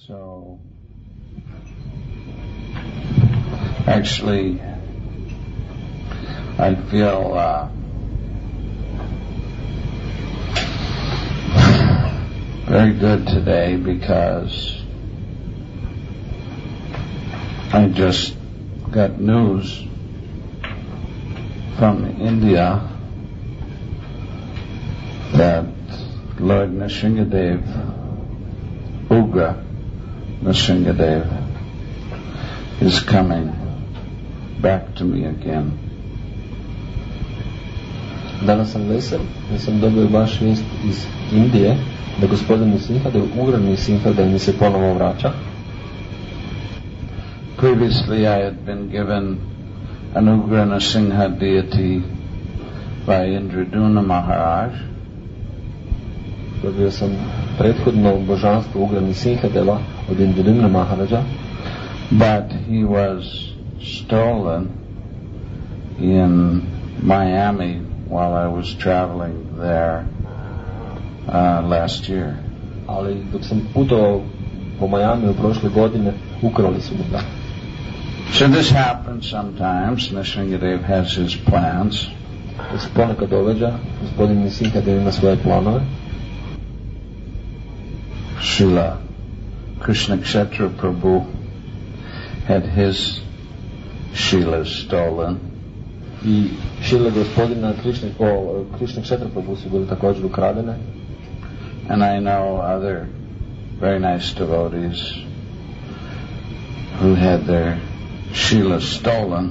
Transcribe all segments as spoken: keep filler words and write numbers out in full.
So, actually, I feel uh, very good today because I just got news from India that Lord Nrsingadev, Ugra Nrsingadev, is coming back to me again. Danas sam vesel, da sam dobio baš vijest iz Indije, da gospodin Nrsingadev, Ugra Nrsingadev mi se ponovo vraća. Previously I had been given an Ugra Nrsinga deity by Indraduna Maharaj. Dobio sam prethodno božanstvo Ugra Nrsingadeva od Indraduna Maharaja, but he was stolen in Miami while I was traveling there uh, last year. Ali dok sam putovao po Miami u prošle godine, ukrali su mi ga. So this happens sometimes. Nrsingadev has his plans. To se ponekad događa, gospodin Nrsingadev ima svoje planove. Srila Krishna Kshetra Prabhu had his Shilas stolen. I šile gospodina Krishna, o, Krishna Kshetra Prabhu su bili također ukradene. And I know other very nice devotees who had their Shilas stolen.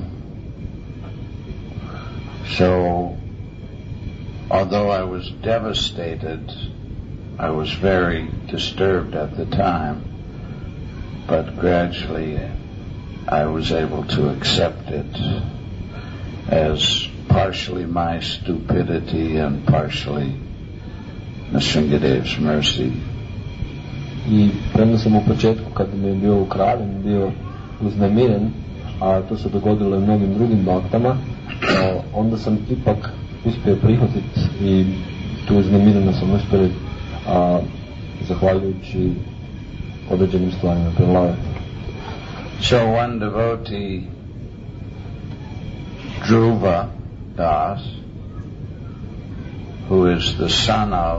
So, although I was devastated, I was very disturbed at the time, but gradually I was able to accept it as partially my stupidity and partially Nrsingadev's mercy. I premda sam u početku, kad mi je bio ukraden, bio uznemiren, a to se dogodilo i mnogim drugim baktama, onda sam ipak uspio prihvatiti i tu uznemireno sam uspio a, zahvaljujući određenim stvarima prevladati. So one devotee, Dhruva Das, who is the son of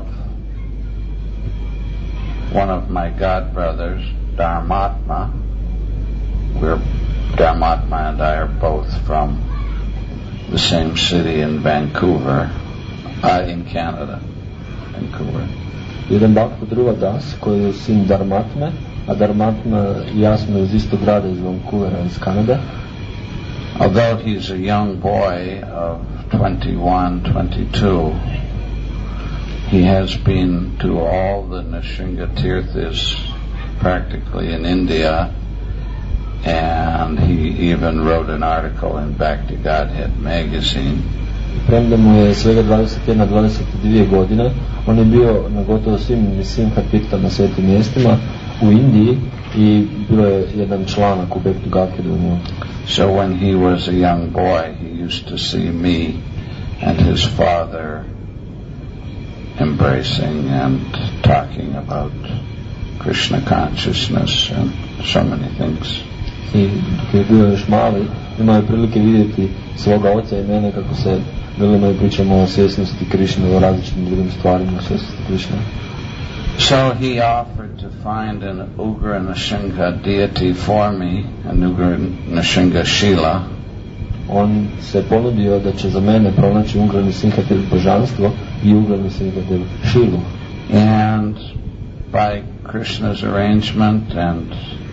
one of my god brothers, Dharmatma. We're, Dharmatma and I are both from the same city in Vancouver, uh, in Canada, Vancouver. Jedan bhakta Dhruva Das, koji je sin Dharmatme, a Dharmatma i ja smo iz istog grada, iz Vancouvera, iz Kanade. Although he's a young boy of twenty-one, twenty-two, he has been to all the Nrsinga Tirthas practically in India, and he even wrote an article in Back to Godhead magazine. Premda mu je svega dvadeset jedna dvadeset dvije godine, on je bio na gotovo svim Nrsinga Tirthama, svetim mjestima u Indiji i bilo je jedan članak u Back to Godhead u njemu. So when he was a young boy, he used to see me and his father embracing and talking about Krishna consciousness and so many things. I dok je bio još mali, imao je prilike vidjeti svoga oca i mene kako se velimo i pričamo o svjesnosti Krishne, o različitim drugim stvarima o svjesnosti Krishne. So he offered to find an Ugra Nrsinga deity for me, an Ugra Nrsinga Shila. On se ponudio da će za mene pronaći Ugra Nrsingadev božanstvo i Ugra Nrsingadev Shilu. And by Krishna's arrangement and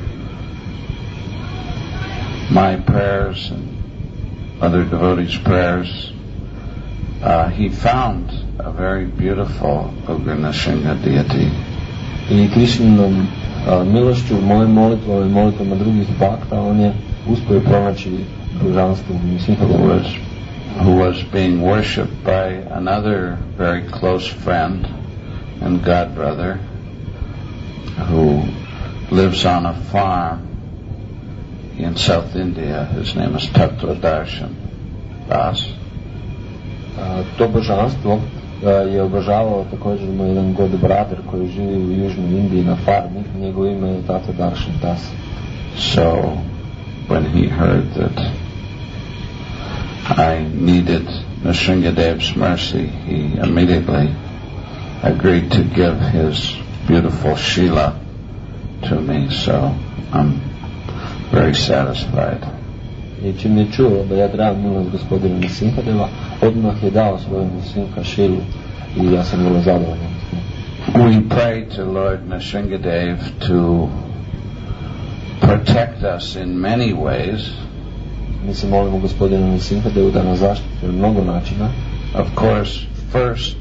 my prayers and other devotees' prayers, uh, he found a very beautiful Ugra Nrsinga deity. I Krishnom uh, milošću, mojim molitvama i molitvama drugih bhakta, on je uspio pronaći božanstvo Nrsinga who was who was being worshipped by another very close friend and god brother who lives on a farm in South India. His name is Tattva Darshan Das. To božanstvo je obožavao također moj jedan god brother koji živi u Južnoj Indiji na farmi, njegovo ime je Tata Darshan Das. So when he heard that I needed Nrsingadev's mercy, he immediately agreed to give his beautiful Shila to me, so I'm very satisfied. I čim je čuo da ja trebam milost gospodina Nrsingadeva, odmah je dao svoju Nrsinga Šilu i ja sam vrlo zadovoljan. We pray to Lord Nrsingadev to protect us in many ways. Mi se molimo gospodinu Nrsingadevu da nas zaštiti na mnogo načina. Of course, first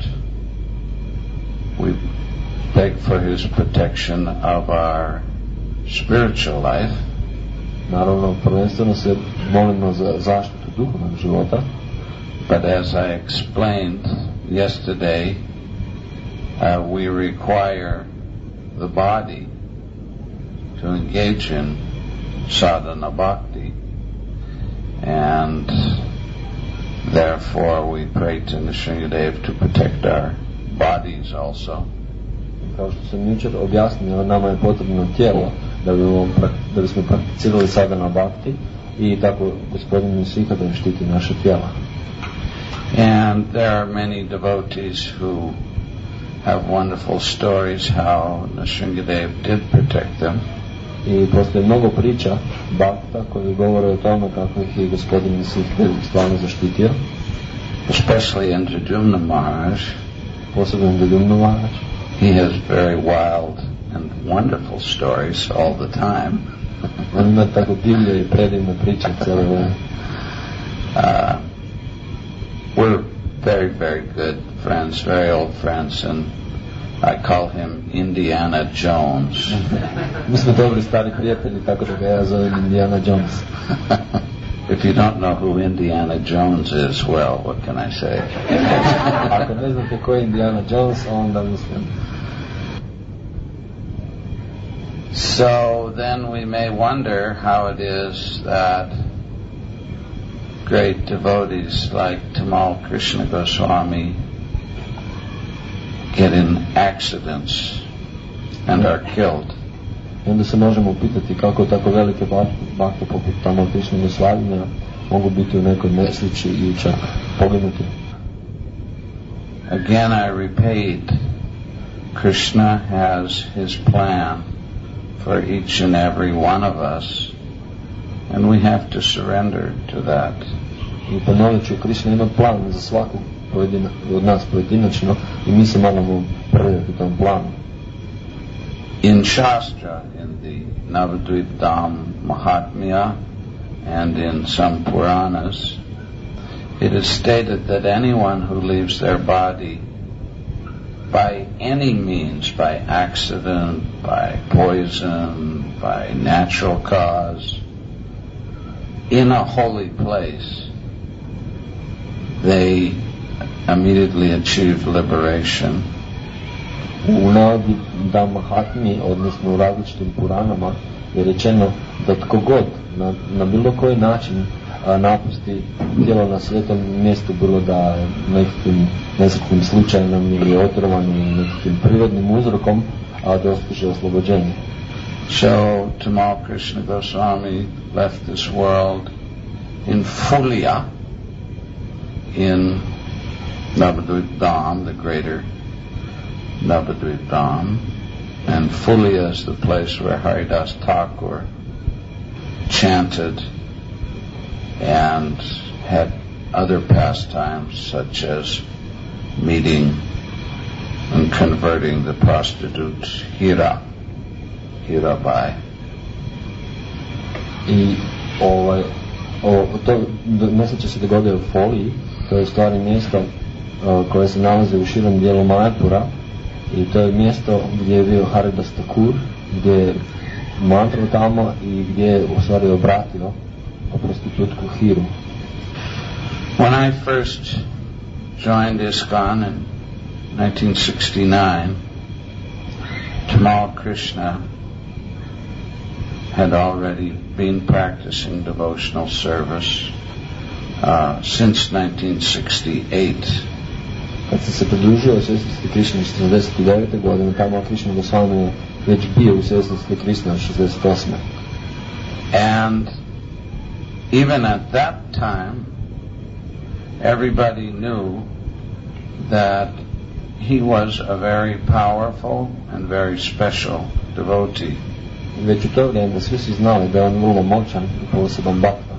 we beg for his protection of our spiritual life. Naravno, prvenstveno se molimo za zaštitu duhovnog života. But as I explained yesterday, uh, we require the body to engage in sadhana bhakti, and therefore we pray to Nrsingadev to protect our bodies also. Kao što sam jučer objasnio, nama je potrebno tijelo da bi da bismo prakticirali sadhana bhakti i tako gospodin Nrsingadev štiti naše tijela. And there are many devotees who have wonderful stories how Nrsingadev did protect them. I postoje mnogo priča bhakta koji govore o tome kako ih je gospodin Nrsingadev stvarno zaštitio. Especially in Jadumna Maharaj. Posebno in Jadumna Maharaj. He has very wild and wonderful stories all the time. On ima tako divlje i predivne priče cijelo vrijeme. Uh, we're very, very good friends, very old friends, and I call him Indiana Jones. Mi smo dobri stari prijatelji, tako da ga ja zovem Indiana Jones. If you don't know who Indiana Jones is, well, what can I say? Ako ne znate ko je Indiana Jones, onda mislim. So then we may wonder how it is that great devotees like Tamal Krishna Goswami get in accidents and are killed. I onda se možemo pitati kako tako velike bhakte poput Tamal Krishna Goswami mogu biti u nekoj nesreći i čak poginuti. Again I repeat, Krishna has his plan for each and every one of us, and we have to surrender to that. I ponovit ću, Krishna ima plan za svakog pojedina, od nas pojedinačno i mi se moramo predati tom planu. In Shastra, in the Navadvip Dham Mahatmya, and in some Puranas, it is stated that anyone who leaves their body by any means, by accident, by poison, by natural cause, in a holy place, they immediately achieve liberation. U Navadvip Dham Mahatmyi, odnosno u različitim Puranama, je rečeno da tko god na, na bilo koji način a, napusti tijelo na svetom mjestu, bilo da nekakvim nesretnim slučajnom ili otrovanim ili nekakvim prirodnim uzrokom, a dostiže oslobođenje. So Tamal Krishna Goswami left this world in Fulya, in Navadvip Dham, the greater Navadvip Dham, and Fulya is the place where Haridas Thakur chanted and had other pastimes such as meeting and converting the prostitute Hira, Hirabai. I ovaj, o, to nesreća se dogodilo u Foliji, to je stvari mjesto o, koje se nalazi u širom dijelu Majapura, i to je mjesto gdje je bio Haridas Thakur, gdje je mantru tamo i gdje je u stvari obratio prostitutku Hiru. When I first joined ISKCON in nineteen sixty-nine, Tamal Krishna had already been practicing devotional service uh, since nineteen sixty-eight. Kad sam se pridružio Svetosti Krišni šezdeset devete godine, Tamal Krišna Gosvami je već bio u Svetosti Krišni šezdeset osme. And even at that time, everybody knew that he was a very powerful and very special devotee. Već u to vrijeme svi su znali da je on vrlo moćan i poseban bhakta.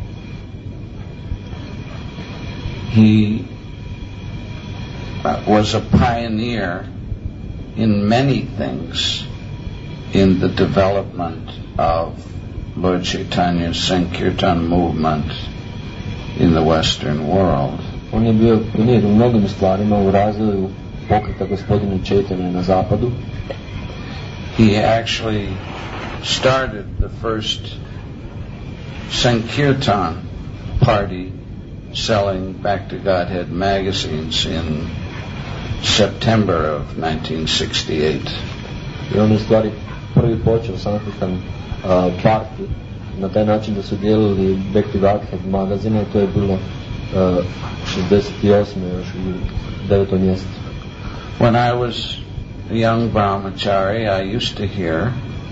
He was a pioneer in many things in the development of Lord Chaitanya's Sankirtan movement in the Western world. On je bio pionir u mnogim stvarima u razvoju pokreta Gospodina Chaitanya na zapadu. He actually started the first Sankirtan party selling Back to Godhead magazines in September of nineteen sixty-eight. I on je stvari prvi počeo Sankirtan uh, party na taj način da su dijelili Back to Godhead magazine, to je bilo uh, šezdeset osme još u devetom mjesecu. When I was a young brahmachari, I used to hear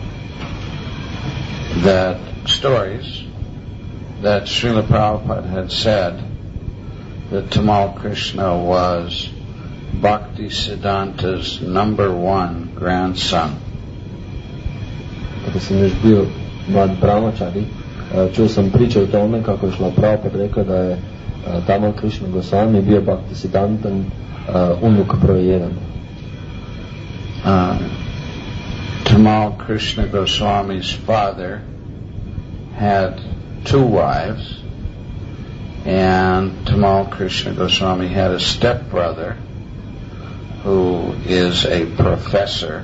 that stories that Srila Prabhupada had said that Tamal Krishna was Bhakti Siddhanta's number one grandson. Kada sam još bio mlad brahmachari, čuo sam priče o tome kako je Srila Prabhupada rekao da je Tamal Krishna Goswami bio Bhakti Siddhantan uh, unuk broj jedan. Uh, Tamal Krishna Goswami's father had two wives, and Tamal Krishna Goswami had a stepbrother who is a professor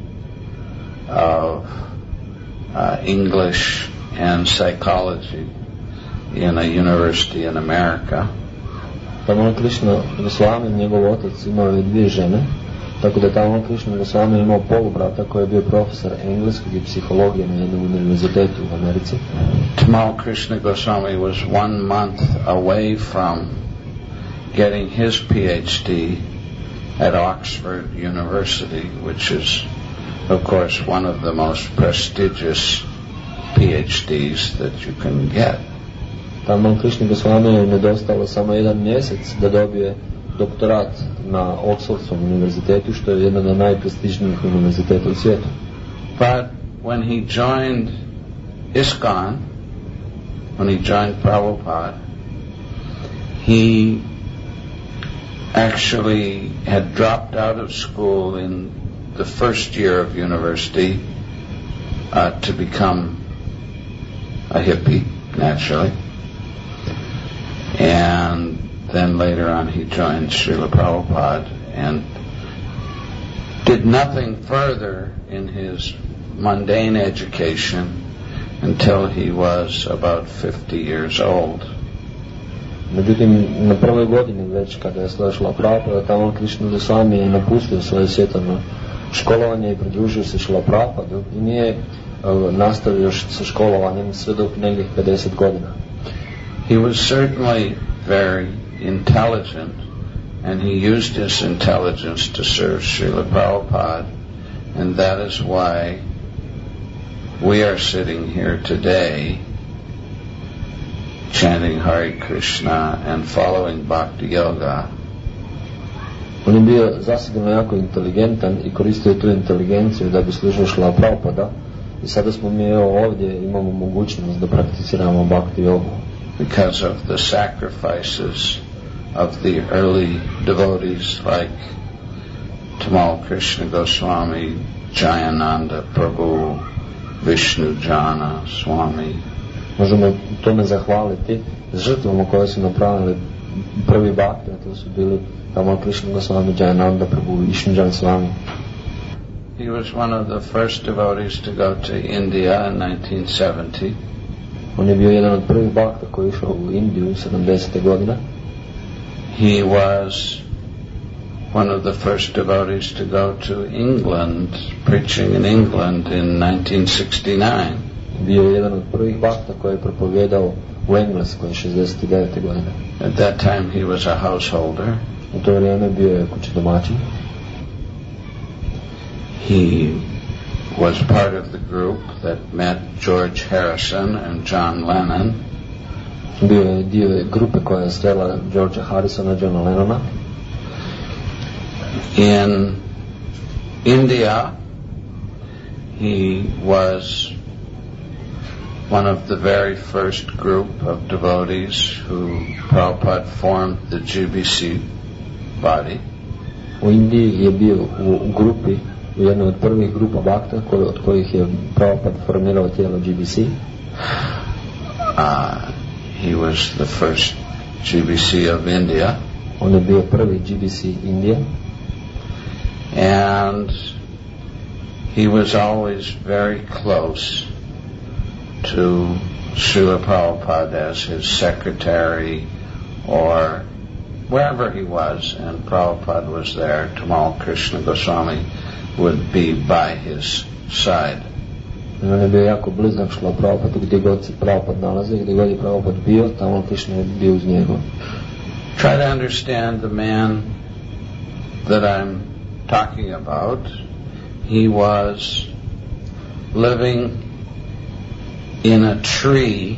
of uh, English and psychology in a university in America. Tamal Krishna Goswami, njegov otac, imao je dvije žene, tako da Tamal Krishna Goswami imao polubrata koji je bio profesor engleskog i psihologije na jednom univerzitetu u Americi. Tamal Krishna Goswami was one month away from getting his PhD at Oxford University, which is, of course, one of the most prestigious PhDs that you can get. Tamal Krishna Goswami je nedostalo samo jedan mjesec da dobije doktorat na Oxfordskom univerzitetu, što je jedan od najprestižnijih univerziteta u svijetu. But when he joined ISKCON, when he joined Prabhupada, he actually had dropped out of school in the first year of university uh, to become a hippie, naturally. And then later on he joined Srila Prabhupada and did nothing further in his mundane education until he was about fifty years old. Međutim, na prvoj godini već kada je Srila Prabhupada, Tamal Krishna Goswami je napustio svoje svjetovno školovanje i pridružio se Srila Prabhupadu i nije uh, nastavio još sa školovanjem sve dok negdje pedeset godina. He was certainly very intelligent, and he used his intelligence to serve Srila Prabhupada, and that is why we are sitting here today chanting Hare Krishna and following Bhakti Yoga. On je bio zasigurno jako inteligentan i koristio tu inteligenciju da bi služio Srila Prabhupada, i sada smo mi ovdje, imamo mogućnost da prakticiramo Bhakti Yogu. Because of the sacrifices of the early devotees like Tamal Krishna Goswami, Jayananda Prabhu, Vishnu Jana Swami. Možemo tome zahvaliti žrtvama koje su napravili prvi bhakti, a to su bili Tamal Krishna Goswami, Jayananda Prabhu, Vishnu Jana Swami. He was one of the first devotees to go to India in nineteen seventy. On je bio jedan od prvih bhakta koji je išao u Indiju u sedamdesete godine. He was one of the first devotees to go to England, preaching in England in nineteen sixty-nine. Bio je jedan od prvih bhakta koji je propovjedao u Engleskoj šezdeset devete godine. At that time he was a householder. U to vrijeme bio je kući domaćin. He was part of the group that met George Harrison and John Lennon. Bio je dio grupe koja je srela Georgea Harrisona i Johna Lennona. In India, he was one of the very first group of devotees who Prabhupada formed the G B C body. U Indiji je bio u, u grupi, u jednoj od prvih grupa bakta koji, od kojih je Prabhupada formirao tijelo G B C. Uh, he was the first G B C of India. On je bio prvi G B C Indije. And he was always very close to Srila Prabhupada as his secretary or wherever he was, and Prabhupada was there. Tamal Krishna Goswami would be by his side. On je bio jako blizak Srila Prabhupada, gdje god se Prabhupada nalazi, gdje god je Prabhupada bio, Tamal Krishna je bio uz njega. Try to understand the man that I'm talking about. He was living in a tree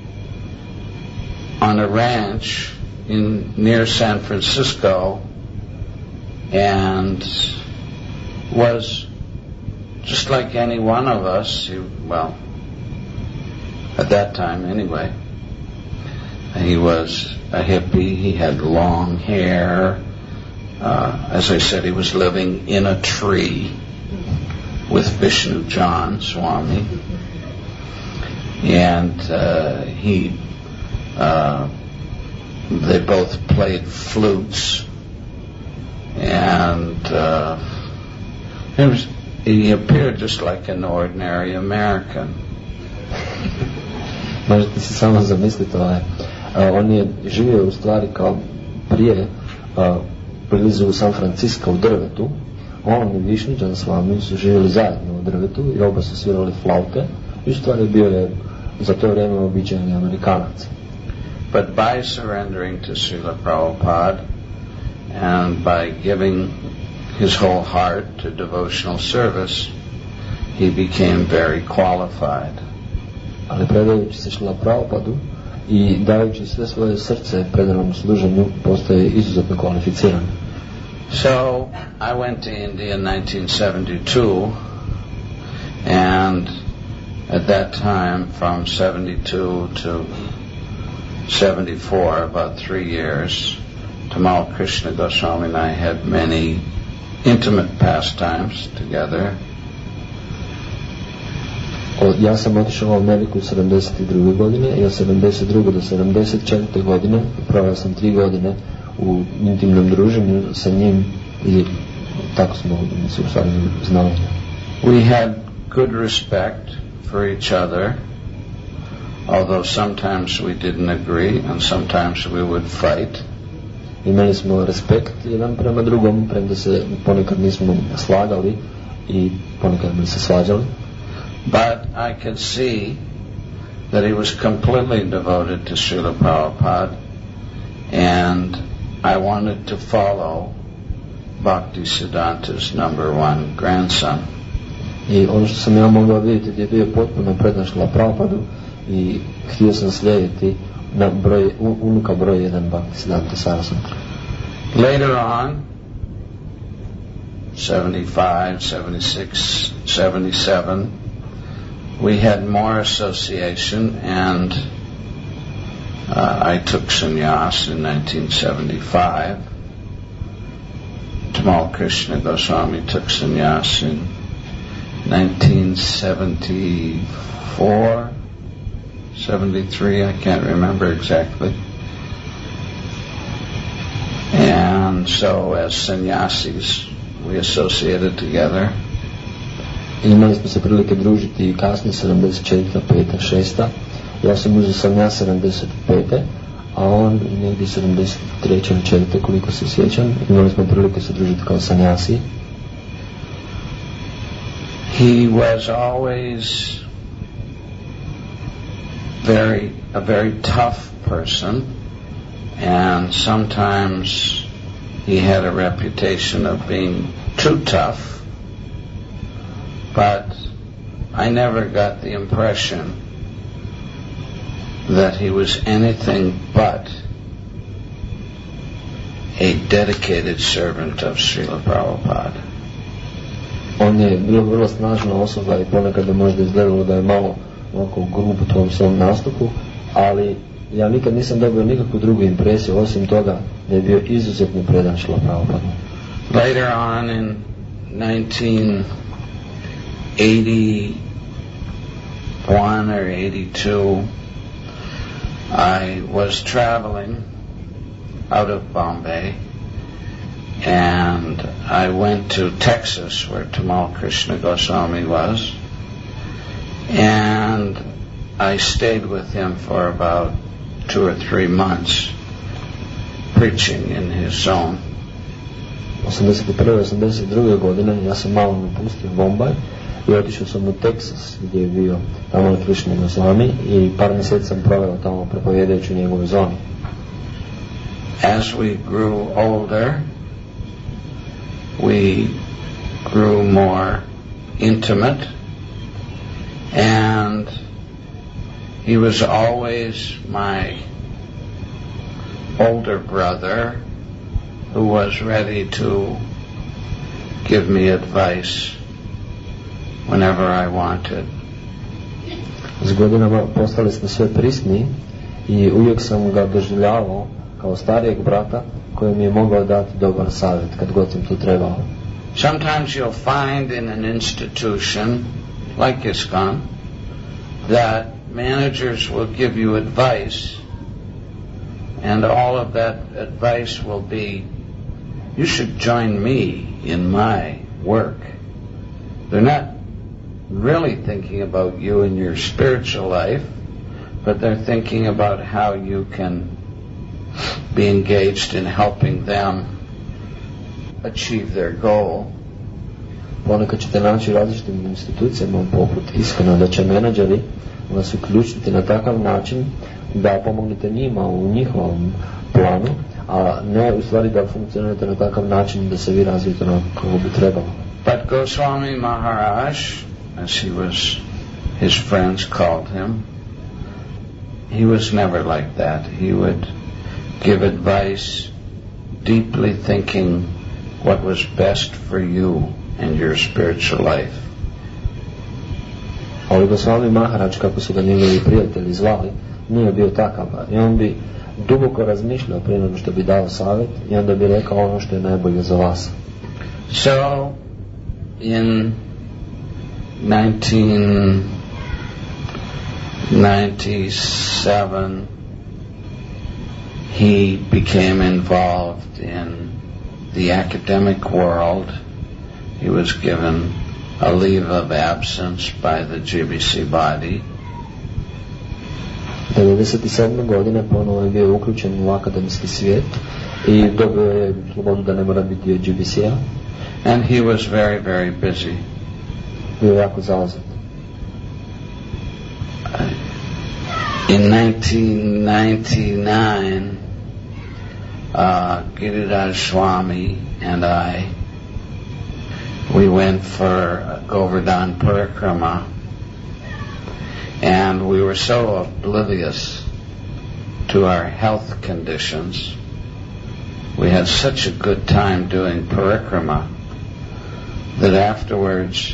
on a ranch in near San Francisco, and was just like any one of us. He, well, at that time anyway. He was a hippie. He had long hair. Uh, as I said, he was living in a tree with Vishnu John Swami, and uh, he uh, they both played flutes, and uh, it was, he appeared just like an ordinary American. Možete se samo zamisliti, ovaj, uh, on je živio u stvari kao prije uh, blizu San Francisco u drvetu. On i Vishnu John Swami su živjeli zajedno u drvetu i oba su svirali flaute i u stvari bio je za to vrijeme običajni Amerikanac. But by surrendering to Srila Prabhupada and by giving his whole heart to devotional service, he became very qualified. Ali predajući se Srila Prabhupadu i dajući sve svoje srce predanom služenju, postaje izuzetno kvalificiran. So I went to India in nineteen seventy-two, and at that time, from seventy-two to seventy-four, about three years, Tamal Krishna Goswami and I had many intimate pastimes together. O, ja sam otišao u Ameriku sedamdeset druge godine i od sedamdeset druge do sedamdeset četvrte godine proveo sam tri godine u intimnom druženju sa njim i tako smo se u stvari znali. We had good respect for each other, although sometimes we didn't agree and sometimes we would fight. Imali smo respekt jedan prema drugom, premda se ponekad nismo slagali i ponekad bi se svađali. But I could see that he was completely devoted to Srila Prabhupada, and I wanted to follow Bhaktisiddhanta's number one grandson. I ono što sam ja mogao vidjeti gdje je bio potpuno predan Srila Prabhupadu i htio sam slijediti na broj, unuka broj jedan Bhaktisiddhanta Saraswati. Later on, seventy-five, seventy-six, seventy-seven, we had more association, and uh, I took sannyas in nineteen seventy-five. Tamal Krishna Goswami took sannyas in nineteen seventy-four, seventy-three, I can't remember exactly. And so as sannyasis, we associated together. Imali smo se prilike družiti i kasnije sedamdeset četvrta, peta, šesta. Ja sam uzeo sannyas sedamdeset pete, a on negdje sedamdeset treće ili četvrte, koliko se sjećam. Imali smo prilike se družiti kao sannyasi. He was always very a very tough person, and sometimes he had a reputation of being too tough, but I never got the impression that he was anything but a dedicated servant of Srila Prabhupada. On je bio vrlo snažna osoba i ponekad je možda izgledalo da je malo ovako grub u tom svom nastupu, ali ja nikad nisam dobio nikakvu drugu impresiju osim toga da je bio izuzetno predan Srila Prabhupada. Later on in nineteen eighty-one or eighty-two, I was traveling out of Bombay, and I went to Texas where Tamal Krishna Goswami was, and I stayed with him for about two or three months preaching in his zone. osamdeset prve osamdeset druge godine ja sam malo napustio Bombaj i otišao sam u Teksas gdje je bio Tamal Krishna Goswami i par mjeseci sam proveo tamo propovijedajući u njegovoj zoni. As we grew older, we grew more intimate, and he was always my older brother who was ready to give me advice whenever I wanted. S godinama postali smo sve prisniji i uvijek sam ga doživljavao kao starijeg brata koji mi je mogao dati dobar savjet kad god sam to trebao. Sometimes you'll find in an institution like ISKCON that managers will give you advice, and all of that advice will be, you should join me in my work. They're not really thinking about you and your spiritual life, but they're thinking about how you can be engaged in helping them achieve their goal. Ponekad ćete naći u različitim institucijama poput ISKCON-a da će menadžeri vas uključiti na takav način da pomognete njima u njihovom planu, a ne u stvari da funkcionirate na takav način da se vi razvijete onako kako bi trebalo. But Goswami Maharaj, as he was, his friends called him, he was never like that. He would give advice deeply thinking what was best for you and your spiritual life. Ali Goswami Maharaj, kako su ga njegovi prijatelji zvali, nije bio takav. I on bi duboko razmišljao prije nego što bi dao savjet i onda bi rekao ono što je najbolje za vas. So, in nineteen ninety-seven, he became involved in the academic world. He was given a leave of absence by the G B C body. devedeset sedme godine ponovo je bio uključen u akademski svijet i dobio je slobodu da ne mora biti dio G B C-a. And he was very, very busy. Bio je jako zauzet. In nineteen ninety-nine, uh, Giriraj Swami and I, we went for Govardhan Parikrama, and we were so oblivious to our health conditions. We had such a good time doing Parikrama that afterwards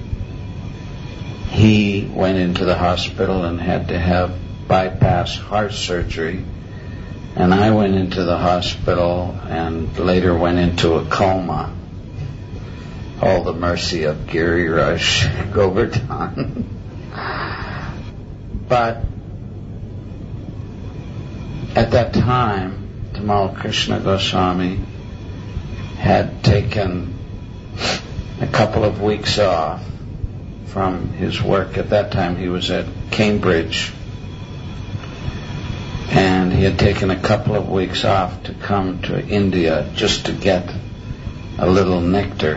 he went into the hospital and had to have bypass heart surgery, and I went into the hospital and later went into a coma. All the mercy of Giriraj Govardhan. But at that time, Tamal Krishna Goswami had taken a couple of weeks off from his work. At that time he was at Cambridge, and he had taken a couple of weeks off to come to India just to get a little nectar.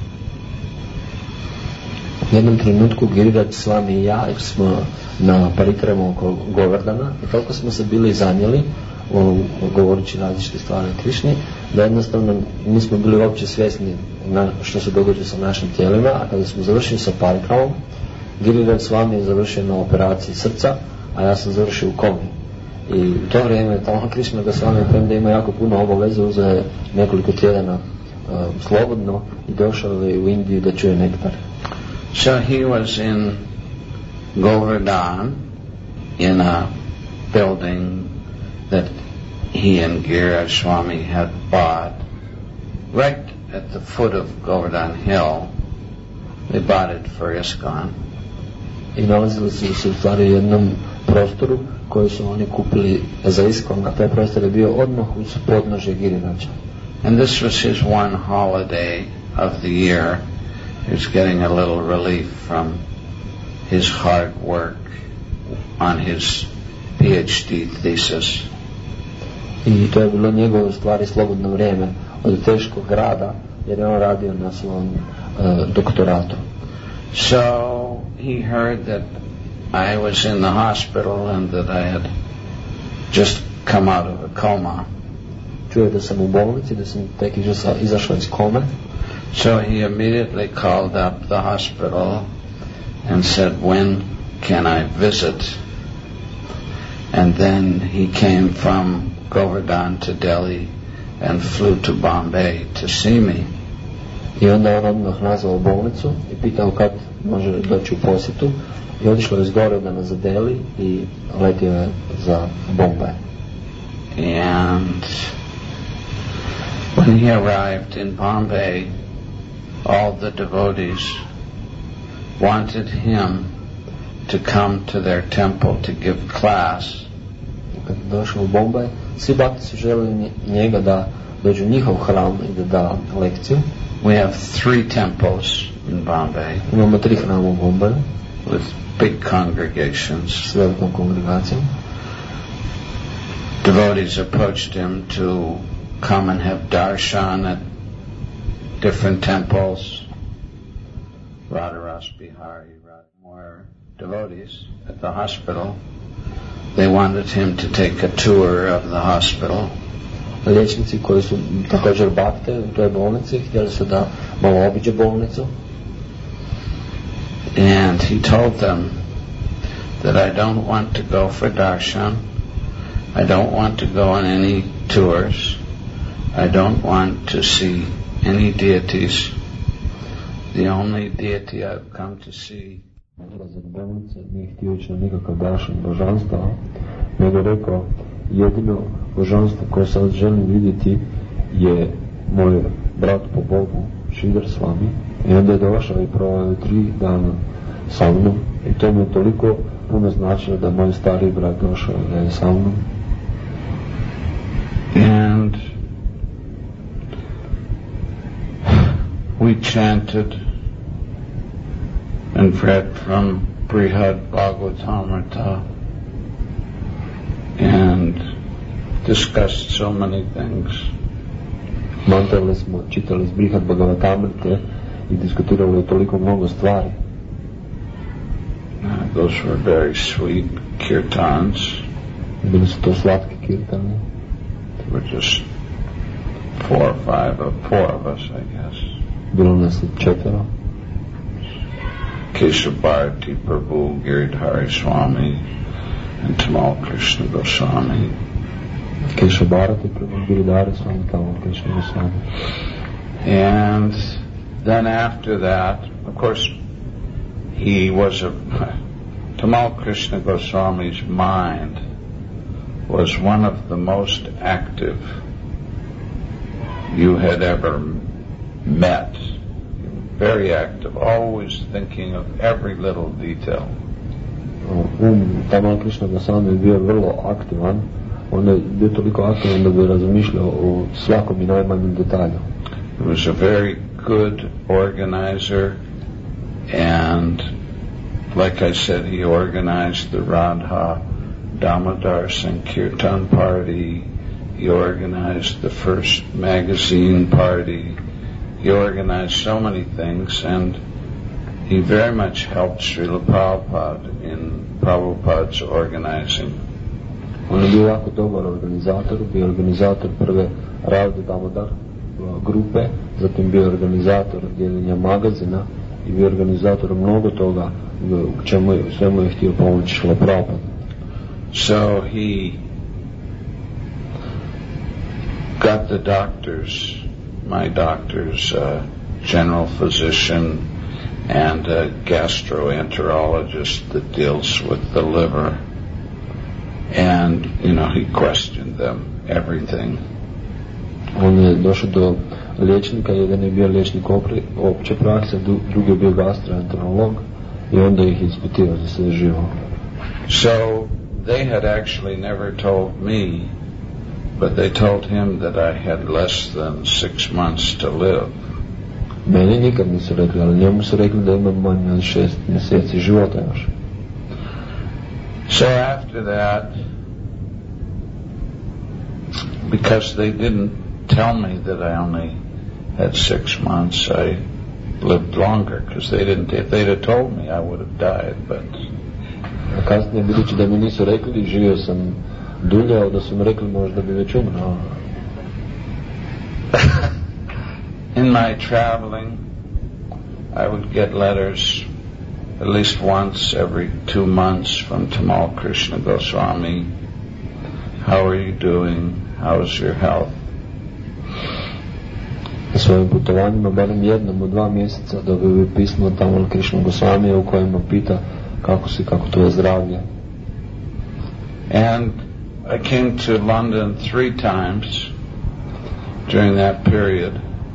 U jednom trenutku Giriraj Swami i ja smo na parikremu oko Govardhana i toliko smo se bili zanijeli ono, govorići različite stvari o Krišni, da jednostavno nismo bili uopće svjesni na što se događa sa našim tijelima, a kada smo završili sa parikravom, Giriraj Swami je završio na operaciji srca, a ja sam završio u komi. I u to vrijeme Tamal Krishna Goswami, premda ima jako puno obaveze, uzeo je nekoliko tjedana uh, slobodno i došao je u Indiju da čuje nektar. So he was in Govardhan in a building that he and Giriraj Swami had bought right at the foot of Govardhan Hill. They bought it for ISKCON. I nalazili su se u stvari jednom prostoru koji su oni kupili za ISKCON, a taj prostor je bio odmah uz podnožje Giriraja. And this was his one holiday of the year. He was getting a little relief from his hard work on his PhD thesis. I to je bilo njegovo stvari slobodno vrijeme od teškog rada, jer je on radio na svom uh, doktoratu. So he heard that I was in the hospital and that I had just come out of a coma. Čuo da sam u bolnici, da sam tek izašao iz kome. So he immediately called up the hospital and said, when can I visit? And then he came from Govardhan to Delhi and flew to Bombay to see me. I onda on odmah nazvao bolnicu i pitao kad može doći u posjetu i otišao iz Govardhana za Delhi i letio je za Bombay. And when he arrived in Bombay, all the devotees wanted him to come to their temple to give class. Kad je došao u Bombay, svi bhakti su želeli njega da dođu u njihov hram i da da lekciju. We have three temples in Bombay. Imamo tri hrama u Bombayu. With big congregations. S velikom kongregacijom. Devotees approached him to come and have darshan at different temples. Radharas Bihari, more devotees at the hospital. They wanted him to take a tour of the hospital. Liječnici koji su također bhakte u toj bolnici htjeli su da malo obiđe bolnicu. And he told them that I don't want to go for darshan. I don't want to go on any tours. I don't want to see any deities. The only deity I've come to see. Odlazak bolnice nije htio ići na nikakav darshan božanstva, nego rekao jedino božanstvo koje sad želim vidjeti je moj brat po Bogu, Sridhar Swami. I onda je došao i proveo tri dana sa mnom i to mi je toliko puno značilo da moj stari brat došao da je sa mnom. And we chanted and read from Brihad Bhagavatamrita and discussed so many things. Mantrali smo, čitali iz Brihad Bhagavatamrite i diskutirali o toliko mnogo stvari. Uh, those were very sweet kirtans. Bili su to slatki kirtani. There were just four or five, or four of us, I guess. Bilo nas je četvero. Keshavarti Prabhu, Giridhari Swami, and Tamal Krishna Goswami. Keshavarti Prabhu, Giridhari Swami, Tamal Krishna Goswami. And then after that, of course, he was a Tamal Krishna Goswami's mind was one of the most active you had ever met. Very active, always thinking of every little detail. Um Tamal Krishna Goswami je bio vrlo aktivan. On je bio toliko aktivan da bi razmišljao o svakom i najmanjem detalju. He was a very good organizer, and like I said, he organized the Radha Damodar Sankirtan party. He organized the first magazine party. He organized so many things, and he very much helped Srila Prabhupada in Prabhupada's organizing. On je bio jako dobar organizator, bio organizator prve Radha Damodar grupe, zatim bio organizator dijeljenja magazina i bio organizator mnogo toga u čemu je, svemu je htio pomoći Šrila Prabhupada. So he got the doctors, my doctors, uh, general physician and a gastroenterologist that deals with the liver, and you know he questioned them everything. On je došao do liječnika, jedan je bio liječnik opće prakse, drugi je bio gastroenterolog i onda ih ispitivao za sve živo. So they had actually never told me, but they told him that I had less than six months to live. Meni nikad nisu rekli, ali njemu su rekli da imam manje od šest mjeseci života još. So after that, because they didn't tell me that I only had six months, I lived longer, because they didn't, if they'd have told me I would have died, but... A kasnije, budući da mi nisu rekli, živio sam dulje, ali da su mi rekli možda bi već umro. In my traveling, I would get letters at least once every two months from Tamal Krishna Goswami. How are you doing? How's your health? Na svojim putovanjima, barem jednom u dva mjeseca, dobio bi pismo od Tamal Krishna Goswamija u kojima pita kako si, kako to je zdravlje. And I came to London three times during that period.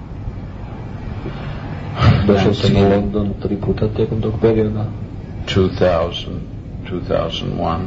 Došao sam u London tri puta tijekom tog perioda. two thousand, two thousand one.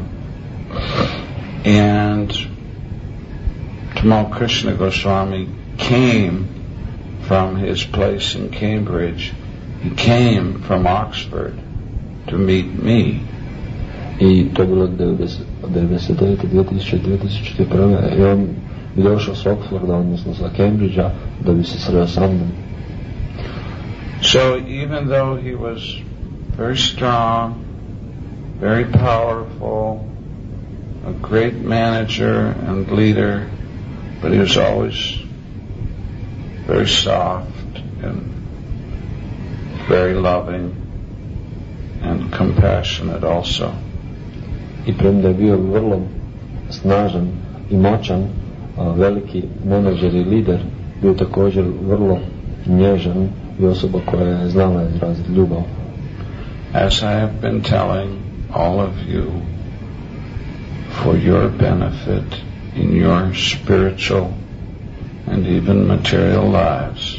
And Tamal Krishna Goswami came from his place in Cambridge. He came from Oxford to meet me. I to je bilo devedeset devete. dvije tisuće prve. I on bi došao s Oxforda, odnosno sa Cambridgea, da bi se sreo sa mnom. So even though he was very strong, very powerful, a great manager and leader, but he was always very soft and very loving and compassionate also. I premda je bio vrlo snažan i moćan, veliki menadžer i lider, bio također vrlo nježan i osoba koja je znala izraziti ljubav. As I have been telling all of you, for your benefit in your spiritual and even material lives,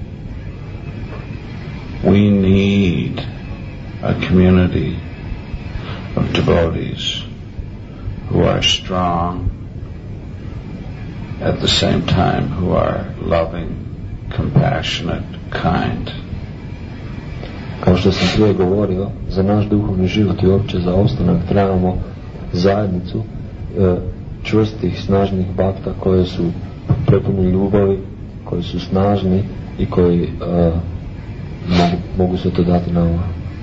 we need a community of devotees who are strong, at the same time who are loving, compassionate, kind. Kao što sam prije govorio, za naš duhovni život i uopće za opstanak trebamo zajednicu e, čvrstih, snažnih bhakta koje su prepuni ljubavi, koji su snažni i koji e, mogu, mogu se to dati na ovo.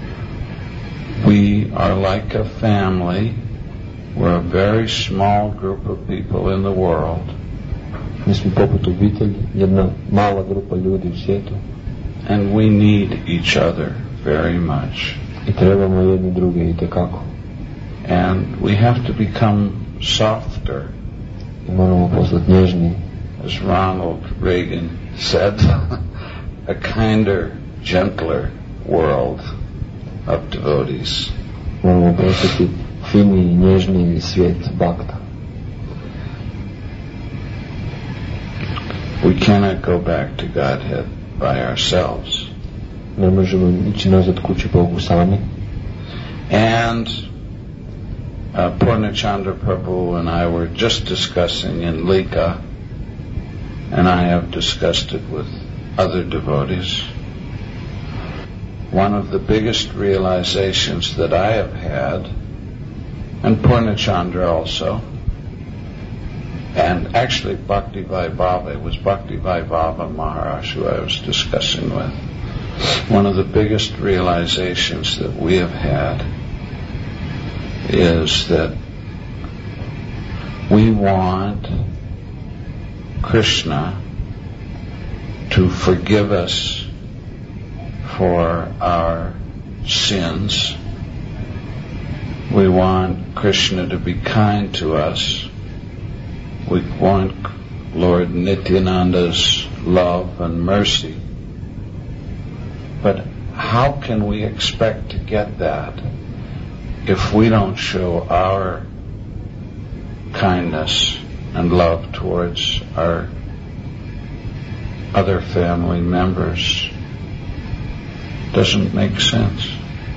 We are like a family. We're a very small group of people in the world. Mi smo poput obitelji, jedna mala grupa ljudi u svijetu. And we need each other very much. I trebamo jedni druge itekako. And we have to become softer. I moramo postati nježniji. As Ronald Reagan said, a kinder, gentler world of devotees. Moramo postati finiji, nježniji svijet bhakta. We cannot go back to Godhead by ourselves. Ne možemo ići nazad kući Bogu sami. And uh, Purnachandra Prabhu and I were just discussing in Lika, and I have discussed it with other devotees. One of the biggest realizations that I have had, and Purnachandra also, and actually Bhakti Vaibhava, it was Bhakti Vaibhava Maharaj who I was discussing with. One of the biggest realizations that we have had is that We want Krishna to forgive us for our sins. We want Krishna to be kind to us. We want Lord Nityananda's love and mercy. But how can we expect to get that if we don't show our kindness and love towards our other family members? Doesn't make sense.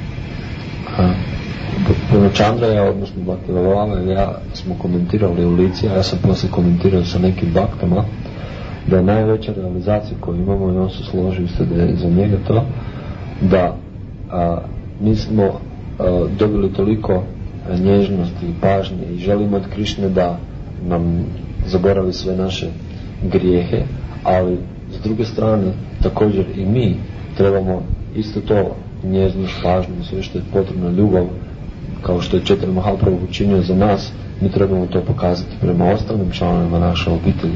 Chandra, odnosno Bhaktivedanta i ja smo komentirali u lici, a ja sam poslije komentirao sa nekim baktama, da je najveća realizacija koju imamo, i on se složio se da je za njega to, da a, mi smo a, dobili toliko nježnosti i pažnje i želimo od Krišne da nam zaboravi sve naše grijehe, ali s druge strane također i mi trebamo isto to, nježnost, pažnju, sve što je potrebno, ljubav, kao što je Chaitanya Mahaprabhu učinio za nas, mi trebamo to pokazati prema ostalim članovima naše obitelji.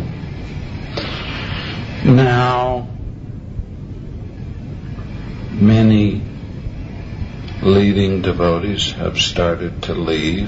Now, many leading devotees have started to leave.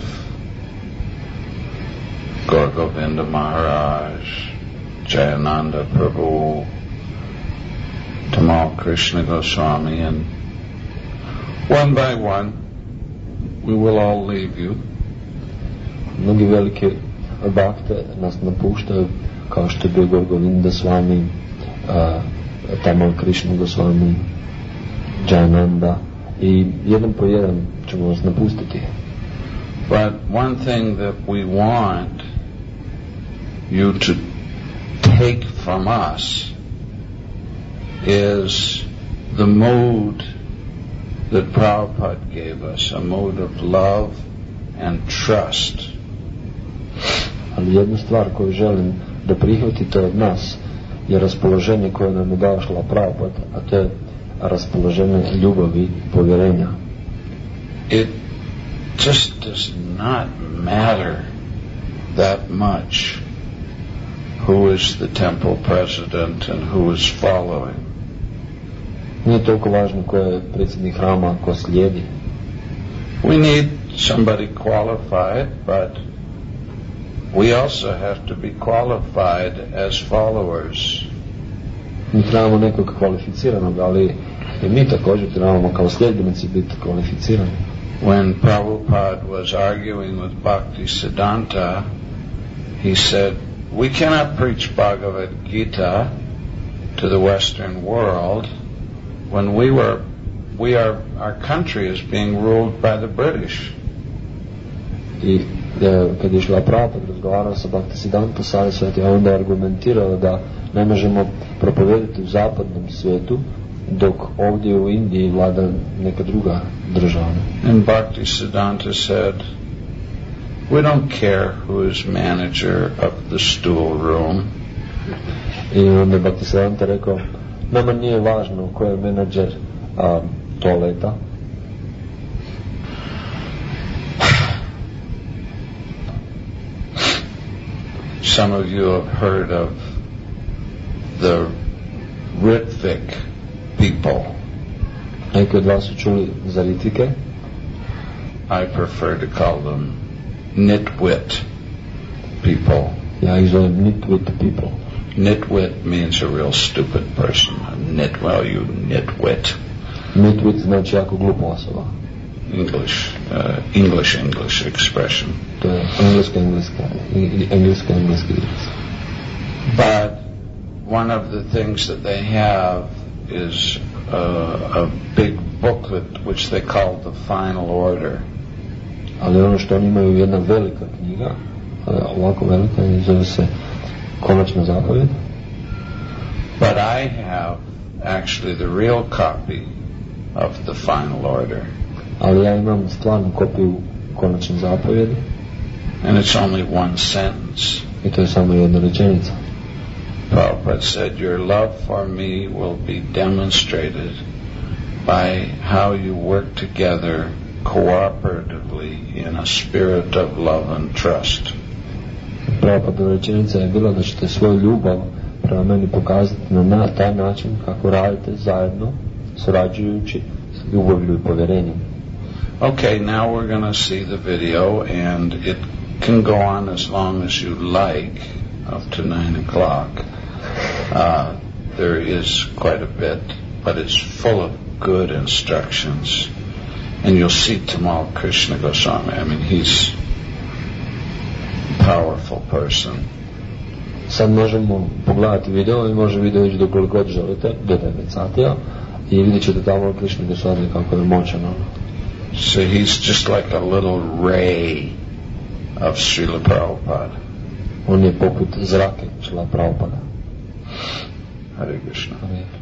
Gaur Govinda Maharaj, Jayananda Prabhu, Tamal Krishna Goswami, and one by one we will all leave you. Mnogi velike bhakte nas napuštaju, kao što je bio Gaur Govinda Swami, uh, Tamal Krishna Goswami, Jayananda, i jedan po jedan ćemo vas napustiti. But one thing that we want you to take from us is the mood that Prabhupada gave us, a mood of love and trust. Ali jedna stvar koju želim da prihvatite od nas je raspoloženje koje nam je dao Šrila Prabhupada, a to je raspoloženje ljubavi i povjerenja. It just does not matter that much who is the temple president and who is following. Nije toliko važno ko je predsjednik hrama, ko slijedi. We need somebody qualified, but we also have to be qualified as followers. Mi trebamo nekog kvalificiranog, ali i mi također trebamo kao sljedbenici biti kvalificirani. When Prabhupada was arguing with Bhaktisiddhanta, he said, we cannot preach Bhagavad Gita to the Western world when we were, we are, our country is being ruled by the British. I da, kad je Šrila Prabhupada razgovarao sa Bhaktisiddhanta Sarasvati, a onda je argumentirao da ne možemo propovedati u zapadnom svijetu dok ovdje u Indiji vlada neka druga država. And Bhaktisiddhanta said, we don't care who is manager of the stool room. I onda je Bhaktisiddhanta rekao, nama nije važno ko je menadžer a, toaleta. Some of you have heard of the Ritvik people. Neki od vas su čuli za Ritvike. I prefer to call them nitwit people. Ja ih zovem nitwit people. Nitwit means a real stupid person. A nit, well, you nitwit. Nitwit znači jako glupa osoba. English, uh, English, English expression. To je engleska, engleska, engleska, engleska. But one of the things that they have is uh, a big booklet which they call the Final Order. Ali ono što oni imaju, jedna velika knjiga, ovako velika, i zove se Konačna zapovjed. But I have actually the real copy of the Final Order. Ali ja imam stvarnu kopiju Konačne zapovjedi. And it's only one sentence. I to je samo jedna rečenica. Prabhupada said, your love for me will be demonstrated by how you work together cooperatively in a spirit of love and trust. Prabhupada rečenica je bila da ćete svoju ljubav prema meni pokazati na, na taj način kako radite zajedno, surađujući s ljubavlju i povjerenjem. Okay, now we're going to see the video, and it can go on as long as you like, up to nine o'clock. Uh, there is quite a bit, but it's full of good instructions. And you'll see Tamal Krishna Goswami. I mean, he's a powerful person. Sad možemo pogledati video i može video ići dok god želite, do devet satija, i vidjet ćete Tamal Krishna Goswami kako je moćan. So he's just like a little ray of Srila Prabhupada. On je poput zrake Srila Prabhupada. Hare Krishna. Hare.